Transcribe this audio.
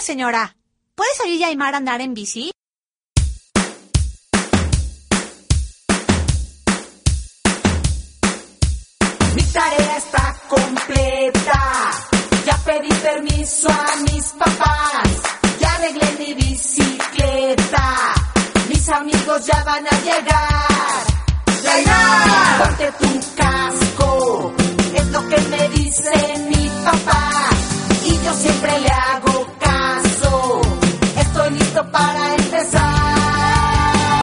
señora. ¿Puede salir Yaimar a andar en bici? Mi tarea está completa. Ya pedí permiso a mis papás. Ya arreglé mi bicicleta. Mis amigos ya van a llegar. ¡Yaimar! Ponte tu casco. Es lo que me dice mi